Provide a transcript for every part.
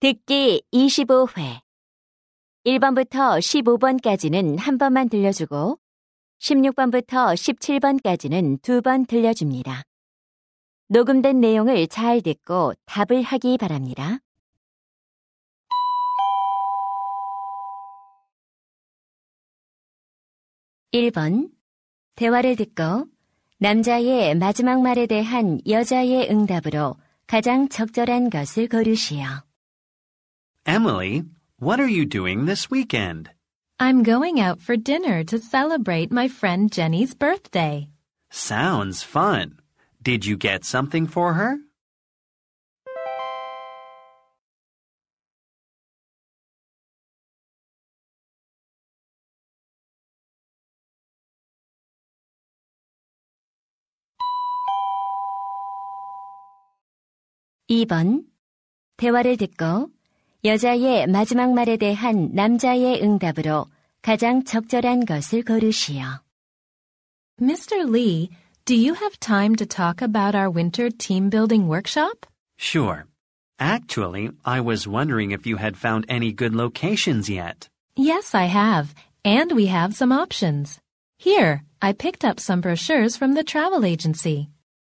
듣기 25회 1번부터 15번까지는 한 번만 들려주고 16번부터 17번까지는 두 번 들려줍니다. 녹음된 내용을 잘 듣고 답을 하기 바랍니다. 1번 대화를 듣고 남자의 마지막 말에 대한 여자의 응답으로 가장 적절한 것을 고르시오. Emily, what are you doing this weekend? I'm going out for dinner to celebrate my friend Jenny's birthday. Sounds fun. Did you get something for her? (2번) 대화를 듣고 여자의 마지막 말에 대한 남자의 응답으로 가장 적절한 것을 고르시오. Mr. Lee, do you have time to talk about our winter team building workshop? Sure. Actually, I was wondering if you had found any good locations yet. Yes, I have, and we have some options. Here, I picked up some brochures from the travel agency.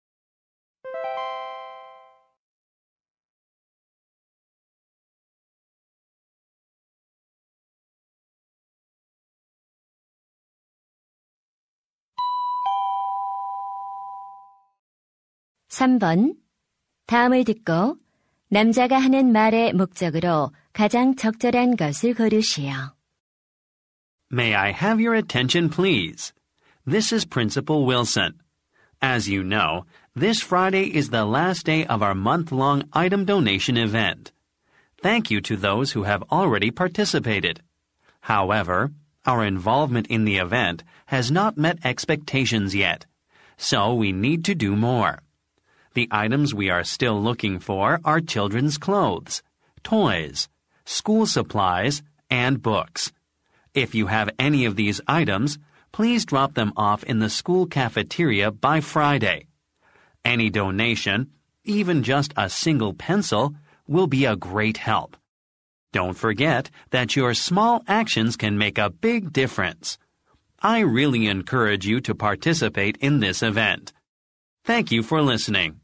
(3번) 다음을 듣고 남자가 하는 말의 목적으로 가장 적절한 것을 고르시오. May I have your attention, please? This is Principal Wilson. As you know, this Friday is the last day of our month-long item donation event. Thank you to those who have already participated. However, our involvement in the event has not met expectations yet, so we need to do more. The items we are still looking for are children's clothes, toys, school supplies, and books. If you have any of these items, please drop them off in the school cafeteria by Friday. Any donation, even just a single pencil, will be a great help. Don't forget that your small actions can make a big difference. I really encourage you to participate in this event. Thank you for listening.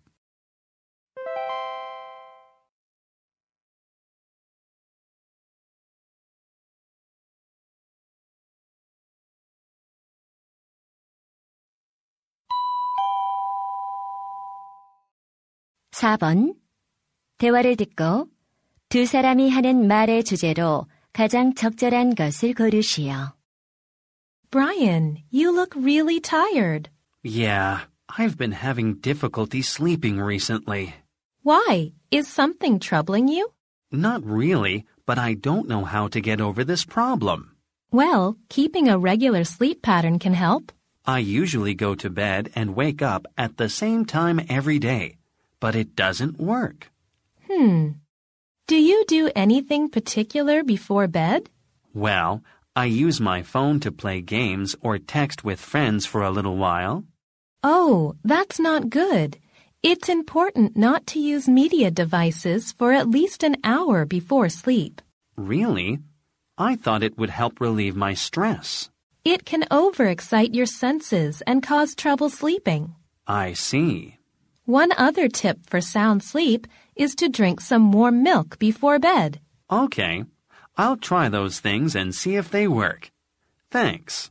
(4번) 대화를 듣고 두 사람이 하는 말의 주제로 가장 적절한 것을 고르시오. Brian, you look really tired. Yeah, I've been having difficulty sleeping recently. Why? Is something troubling you? Not really, but I don't know how to get over this problem. Well, keeping a regular sleep pattern can help. I usually go to bed and wake up at the same time every day, but it doesn't work. Do you do anything particular before bed? Well, I use my phone to play games or text with friends for a little while. Oh, that's not good. It's important not to use media devices for at least an hour before sleep. Really? I thought it would help relieve my stress. It can overexcite your senses and cause trouble sleeping. I see. One other tip for sound sleep is to drink some warm milk before bed. Okay, I'll try those things and see if they work. Thanks.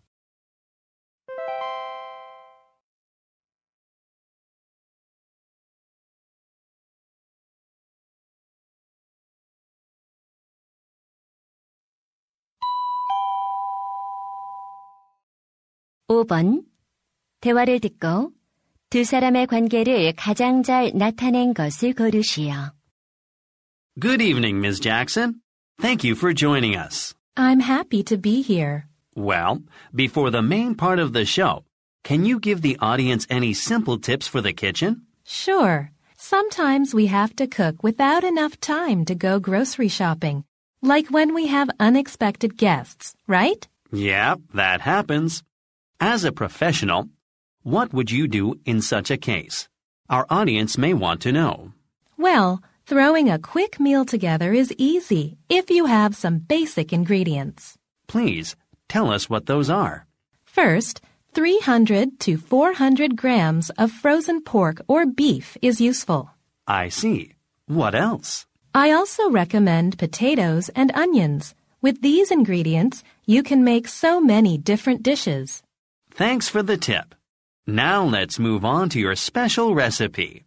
(5번) 대화를 듣고 두 사람의 관계를 가장 잘 나타낸 것을 고르시오. Good evening, Ms. Jackson. Thank you for joining us. I'm happy to be here. Well, before the main part of the show, can you give the audience any simple tips for the kitchen? Sure. Sometimes we have to cook without enough time to go grocery shopping, like when we have unexpected guests, right? Yeah, that happens. As a professional, what would you do in such a case? Our audience may want to know. Well, Throwing a quick meal together is easy if you have some basic ingredients. Please, tell us what those are. First, 300 to 400 grams of frozen pork or beef is useful. I see. What else? I also recommend potatoes and onions. With these ingredients, you can make so many different dishes. Thanks for the tip. Now let's move on to your special recipe.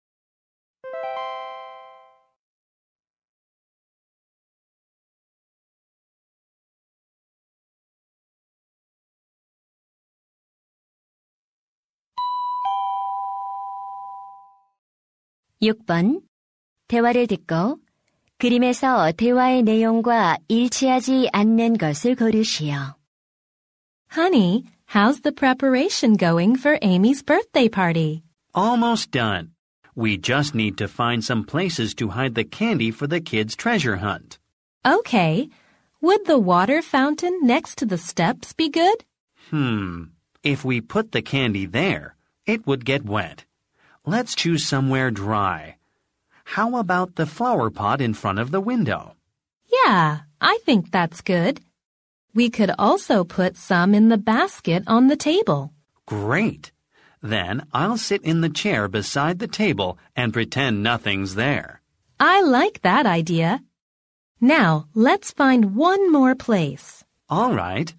(6번) 대화를 듣고 그림에서 대화의 내용과 일치하지 않는 것을 고르시오. Honey, how's the preparation going for Amy's birthday party? Almost done. We just need to find some places to hide the candy for the kids' treasure hunt. Okay. Would the water fountain next to the steps be good? If we put the candy there, it would get wet. Let's choose somewhere dry. How about the flower pot in front of the window? Yeah, I think that's good. We could also put some in the basket on the table. Great. Then I'll sit in the chair beside the table and pretend nothing's there. I like that idea. Now, let's find one more place. All right.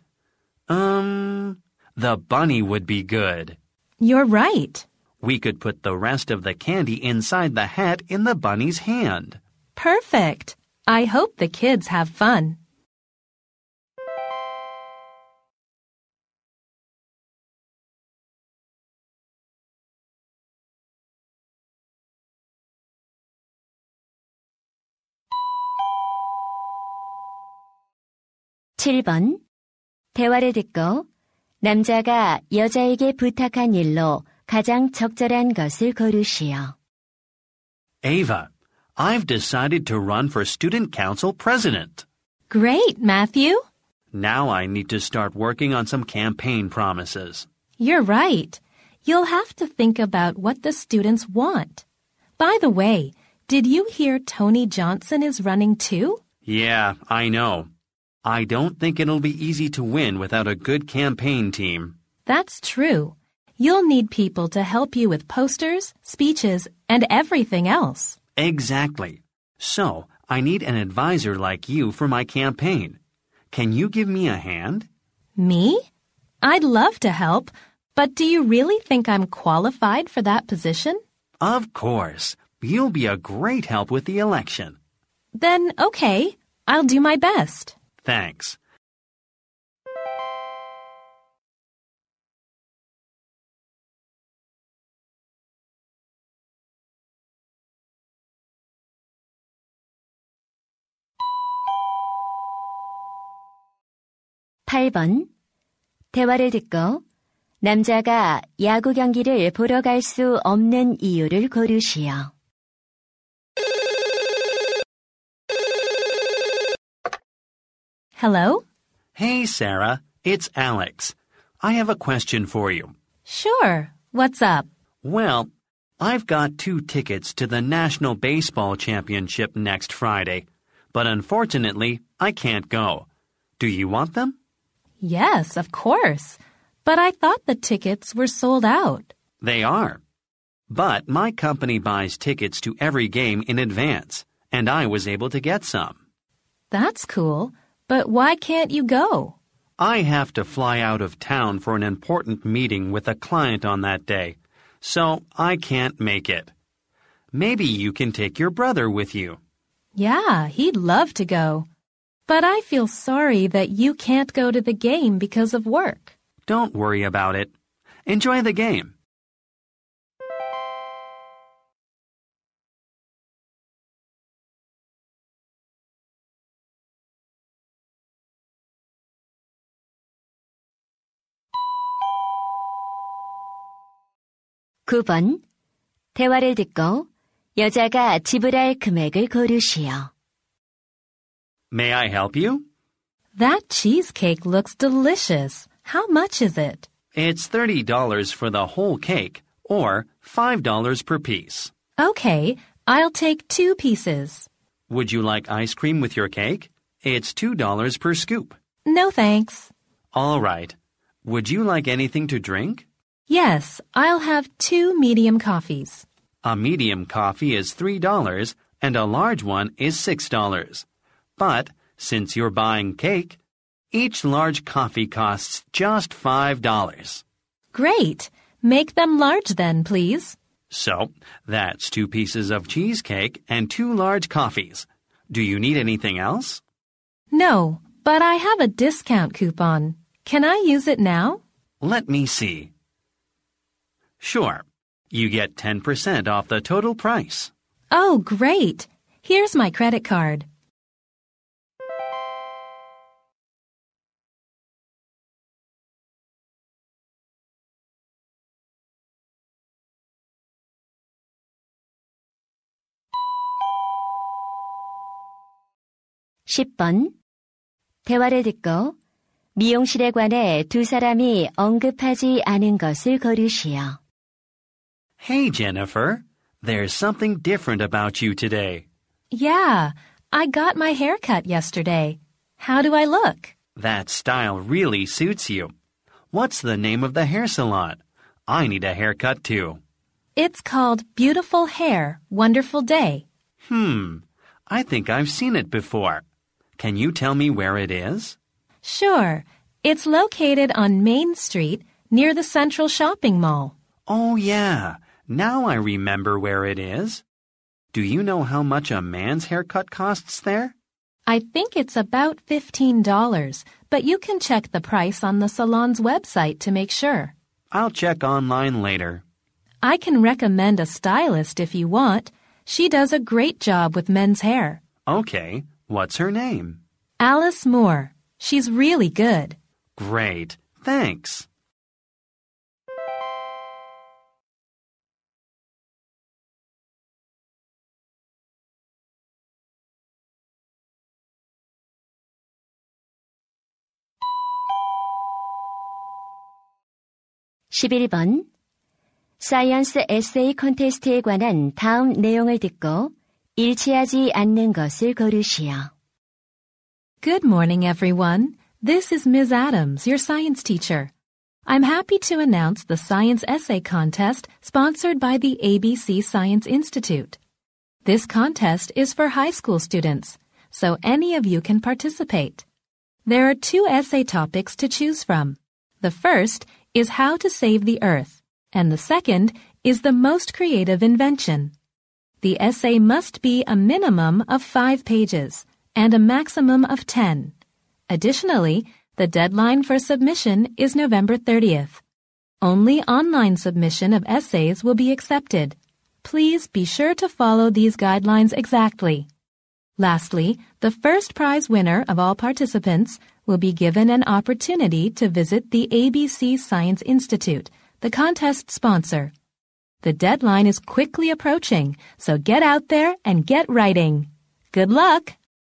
The bunny would be good. You're right. We could put the rest of the candy inside the hat in the bunny's hand. Perfect. I hope the kids have fun. (7번) 대화를 듣고 남자가 여자에게 부탁한 일로 가장 적절한 것을 고르시오. Ava, I've decided to run for student council president. Great, Matthew. Now I need to start working on some campaign promises. You're right. You'll have to think about what the students want. By the way, did you hear Tony Johnson is running too? Yeah, I know. I don't think it'll be easy to win without a good campaign team. That's true. You'll need people to help you with posters, speeches, and everything else. Exactly. So, I need an advisor like you for my campaign. Can you give me a hand? Me? I'd love to help, but do you really think I'm qualified for that position? Of course. You'll be a great help with the election. Then, okay. I'll do my best. Thanks. (8번) 대화를 듣고 남자가 야구 경기를 보러 갈 수 없는 이유를 고르시오. Hello? Hey, Sarah. It's Alex. I have a question for you. Sure. What's up? Well, I've got 2 tickets to the National Baseball Championship next Friday, but unfortunately, I can't go. Do you want them? Yes, of course. But I thought the tickets were sold out. They are. But my company buys tickets to every game in advance, and I was able to get some. That's cool. But why can't you go? I have to fly out of town for an important meeting with a client on that day, so I can't make it. Maybe you can take your brother with you. Yeah, he'd love to go. But I feel sorry that you can't go to the game because of work. Don't worry about it. Enjoy the game. (9번) 대화를 듣고 여자가 지불할 금액을 고르시오. May I help you? That cheesecake looks delicious. How much is it? It's $30 for the whole cake, or $5 per piece. Okay, I'll take 2 pieces. Would you like ice cream with your cake? It's $2 per scoop. No thanks. All right. Would you like anything to drink? Yes, I'll have 2 medium coffees. A medium coffee is $3 and a large one is $6. But since you're buying cake, each large coffee costs just $5. Great. Make them large then, please. So, that's 2 pieces of cheesecake and 2 large coffees. Do you need anything else? No, but I have a discount coupon. Can I use it now? Let me see. Sure. You get 10% off the total price. Oh, great. Here's my credit card. (10번) 대화를 듣고 미용실에 관해 두 사람이 언급하지 않은 것을 고르시오. Hey, Jennifer. There's something different about you today. Yeah, I got my hair cut yesterday. How do I look? That style really suits you. What's the name of the hair salon? I need a haircut too. It's called Beautiful Hair, Wonderful Day. I think I've seen it before. Can you tell me where it is? Sure. It's located on Main Street near the Central Shopping Mall. Oh, yeah. Now I remember where it is. Do you know how much a man's haircut costs there? I think it's about $15, but you can check the price on the salon's website to make sure. I'll check online later. I can recommend a stylist if you want. She does a great job with men's hair. Okay. What's her name? Alice Moore. She's really good. Great. Thanks. (11번) 사이언스 에세이 콘테스트에 관한 다음 내용을 듣고 일치하지 않는 것을 고르시오. Good morning, everyone. This is Ms. Adams, your science teacher. I'm happy to announce the science essay contest sponsored by the ABC Science Institute. This contest is for high school students, so any of you can participate. There are 2 essay topics to choose from. The first is how to save the earth, and the second is the most creative invention. The essay must be a minimum of 5 pages and a maximum of 10. Additionally, the deadline for submission is November 30th. Only online submission of essays will be accepted. Please be sure to follow these guidelines exactly. Lastly, the first prize winner of all participants will be given an opportunity to visit the ABC Science Institute, the contest sponsor. The deadline is quickly approaching, so get out there and get writing. Good luck!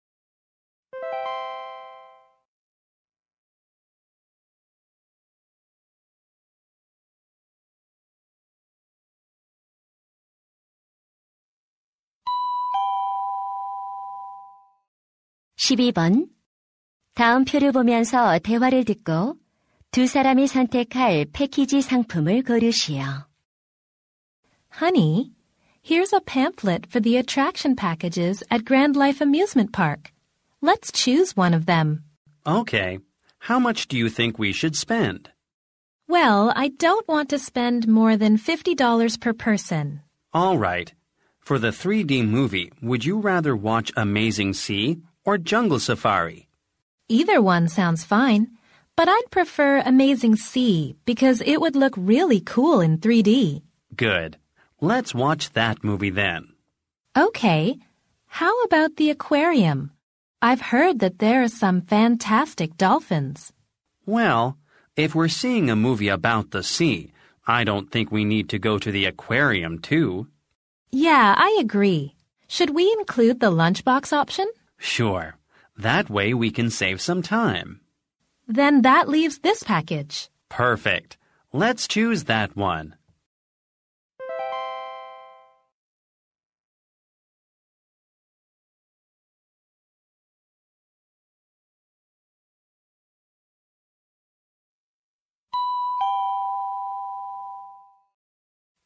(12번) 다음 표를 보면서 대화를 듣고 두 사람이 선택할 패키지 상품을 고르시오. Honey, here's a pamphlet for the attraction packages at Grand Life Amusement Park. Let's choose one of them. Okay. How much do you think we should spend? Well, I don't want to spend more than $50 per person. All right. For the 3D movie, would you rather watch Amazing Sea or Jungle Safari? Either one sounds fine, but I'd prefer Amazing Sea because it would look really cool in 3D. Good. Let's watch that movie then. Okay. How about the aquarium? I've heard that there are some fantastic dolphins. Well, if we're seeing a movie about the sea, I don't think we need to go to the aquarium too. Yeah, I agree. Should we include the lunchbox option? Sure. That way we can save some time. Then that leaves this package. Perfect. Let's choose that one.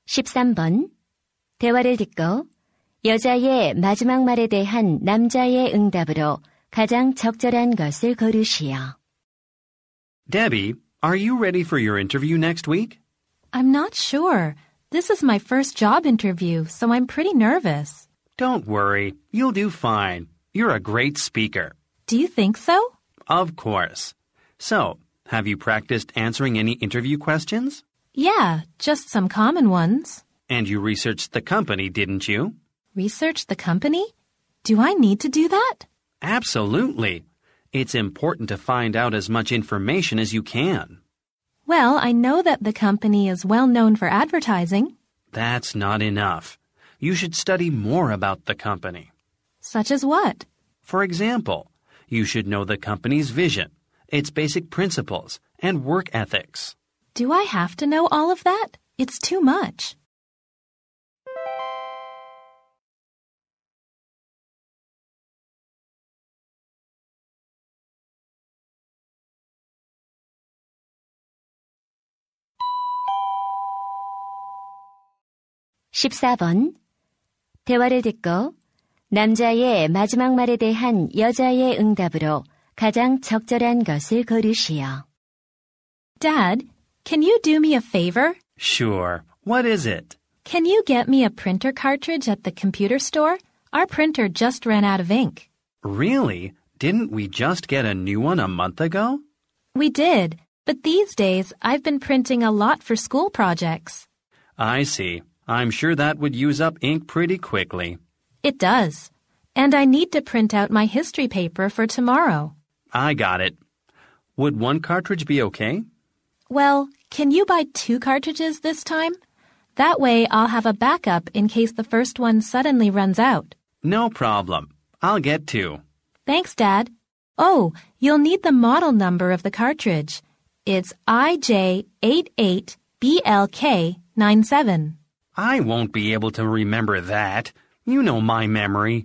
13번. 대화를 듣고 여자의 마지막 말에 대한 남자의 응답으로 가장 적절한 것을 고르시오. Debbie, are you ready for your interview next week? I'm not sure. This is my first job interview, so I'm pretty nervous. Don't worry, you'll do fine. You're a great speaker. Do you think so? Of course. So, have you practiced answering any interview questions? Yeah, just some common ones. And you researched the company, didn't you? Research the company? Do I need to do that? Absolutely. It's important to find out as much information as you can. Well, I know that the company is well known for advertising. That's not enough. You should study more about the company. Such as what? For example, you should know the company's vision, its basic principles, and work ethics. Do I have to know all of that? It's too much. (14번) 대화를 듣고 남자의 마지막 말에 대한 여자의 응답으로 가장 적절한 것을 고르시오. Dad, can you do me a favor? Sure. What is it? Can you get me a printer cartridge at the computer store? Our printer just ran out of ink. Really? Didn't we just get a new one a month ago? We did, but these days I've been printing a lot for school projects. I see. I'm sure that would use up ink pretty quickly. It does. And I need to print out my history paper for tomorrow. I got it. Would one cartridge be okay? Well, can you buy 2 cartridges this time? That way I'll have a backup in case the first one suddenly runs out. No problem. I'll get 2. Thanks, Dad. Oh, you'll need the model number of the cartridge. It's IJ88BLK97. I won't be able to remember that. You know my memory.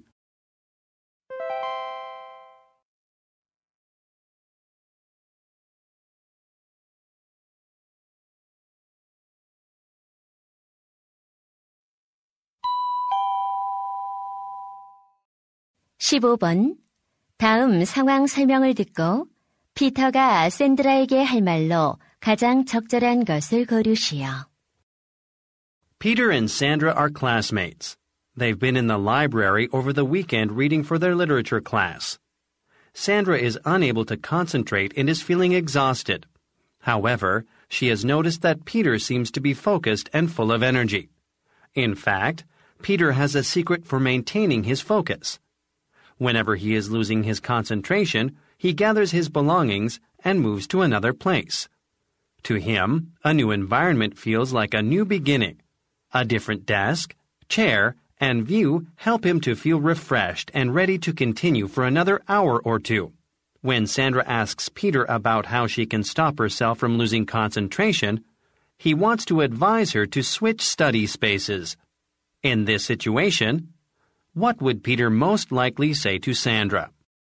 (15번) 다음 상황 설명을 듣고 피터가 샌드라에게 할 말로 가장 적절한 것을 고르시오. Peter and Sandra are classmates. They've been in the library over the weekend reading for their literature class. Sandra is unable to concentrate and is feeling exhausted. However, she has noticed that Peter seems to be focused and full of energy. In fact, Peter has a secret for maintaining his focus. Whenever he is losing his concentration, he gathers his belongings and moves to another place. To him, a new environment feels like a new beginning. A different desk, chair, and view help him to feel refreshed and ready to continue for another hour or two. When Sandra asks Peter about how she can stop herself from losing concentration, he wants to advise her to switch study spaces. In this situation, what would Peter most likely say to Sandra?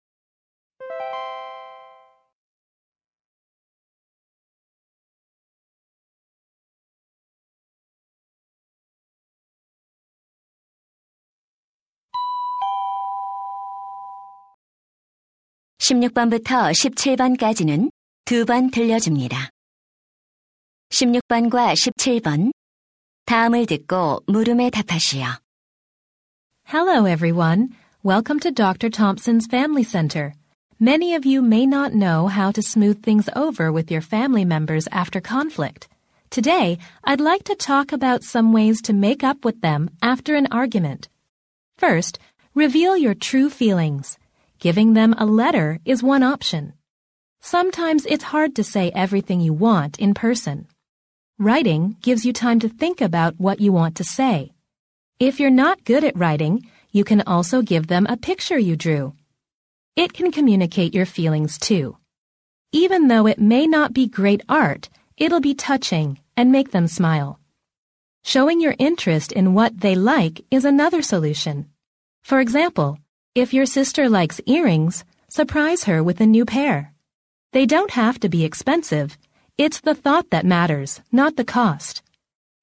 (16번부터 17번까지는 2번 들려줍니다. 16번과 17번 다음을 듣고 물음에 답하시오. Hello, everyone. Welcome to Dr. Thompson's Family Center. Many of you may not know how to smooth things over with your family members after conflict. Today, I'd like to talk about some ways to make up with them after an argument. First, reveal your true feelings. Giving them a letter is one option. Sometimes it's hard to say everything you want in person. Writing gives you time to think about what you want to say. If you're not good at writing, you can also give them a picture you drew. It can communicate your feelings too. Even though it may not be great art, it'll be touching and make them smile. Showing your interest in what they like is another solution. For example, if your sister likes earrings, surprise her with a new pair. They don't have to be expensive. It's the thought that matters, not the cost.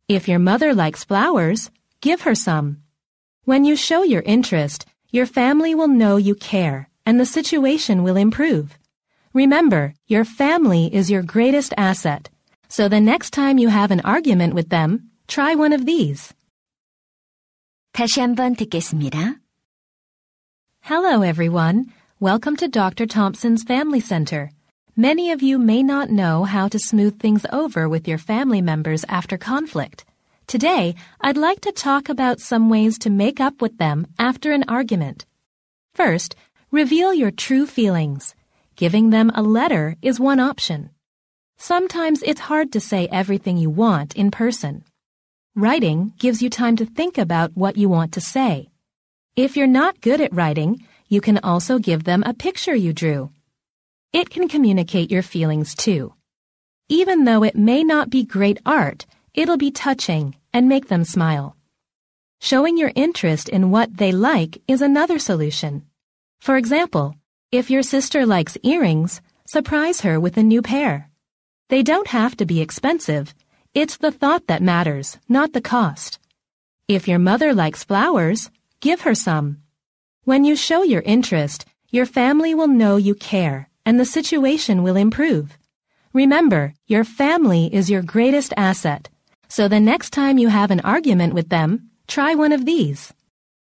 If your mother likes flowers, give her some. When you show your interest, your family will know you care and the situation will improve. Remember, your family is your greatest asset. So the next time you have an argument with them, try one of these. 다시 한번 듣겠습니다. Hello, everyone. Welcome to Dr. Thompson's Family Center. Many of you may not know how to smooth things over with your family members after conflict. Today, I'd like to talk about some ways to make up with them after an argument. First, reveal your true feelings. Giving them a letter is one option. Sometimes it's hard to say everything you want in person. Writing gives you time to think about what you want to say. If you're not good at writing, you can also give them a picture you drew. It can communicate your feelings too. Even though it may not be great art, it'll be touching and make them smile. Showing your interest in what they like is another solution. For example, if your sister likes earrings, surprise her with a new pair. They don't have to be expensive. It's the thought that matters, not the cost. If your mother likes flowers, give her some. When you show your interest, your family will know you care and the situation will improve. Remember, your family is your greatest asset. So the next time you have an argument with them, try one of these.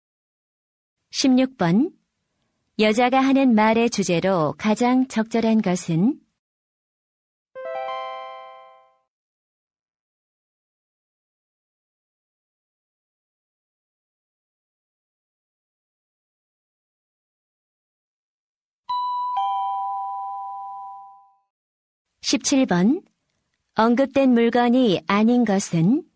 16번. 여자가 하는 말의 주제로 가장 적절한 것은? 17번. 언급된 물건이 아닌 것은?